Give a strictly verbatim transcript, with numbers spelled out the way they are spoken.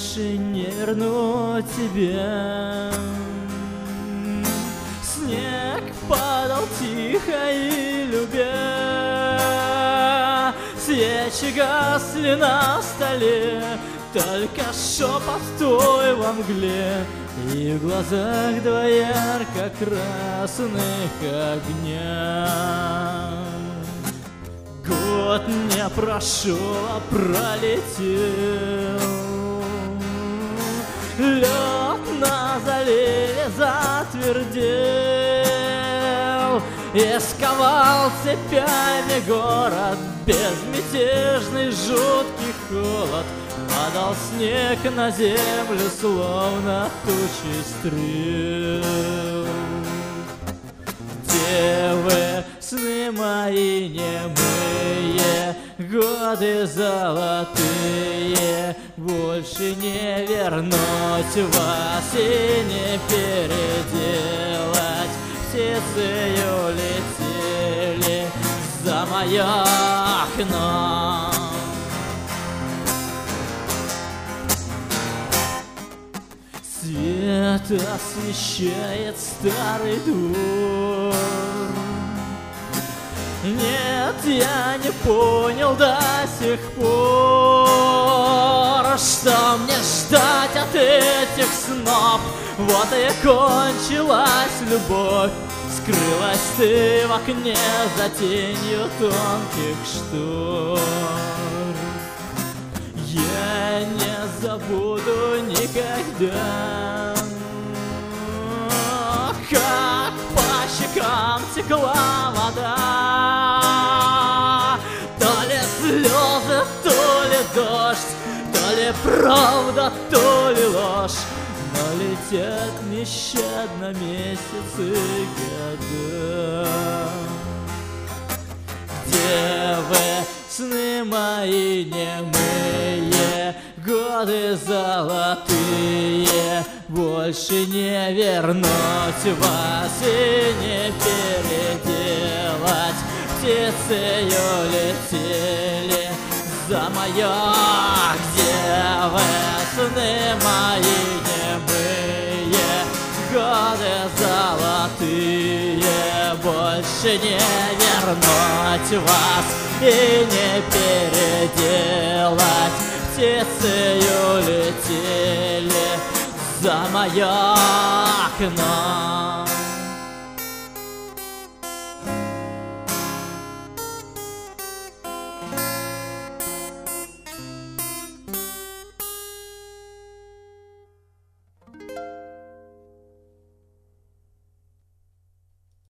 больше не верну тебе. Снег падал тихо и любя, свечи гасли на столе, только шепот твой во мгле, и в глазах два ярко-красных огня. Год не прошел, а пролетел, лед на заливе затвердел и сковал цепями город. Безмятежный жуткий холод, падал снег на землю, словно тучи стрел. Где вы, сны мои немые, годы золотые, больше не вернуть вас и не переделать. Птицы улетели за мое окно. Свет освещает старый двор. Нет, я не понял до сих пор, что мне ждать от этих снов. Вот и кончилась любовь, скрылась ты в окне за тенью тонких штор. Я не забуду никогда, как по щекам текла вода. То ли слезы, то ли дождь, то ли правда, то ли ложь, но летят нещадно месяцы и года. Где вы, сны мои немые, годы золотые, больше не вернуть вас и не переделать. Птицы улетели за мое. Где вы, сны мои немые, годы золотые, больше не вернуть вас и не переделать. Птицы улетели за мое окно.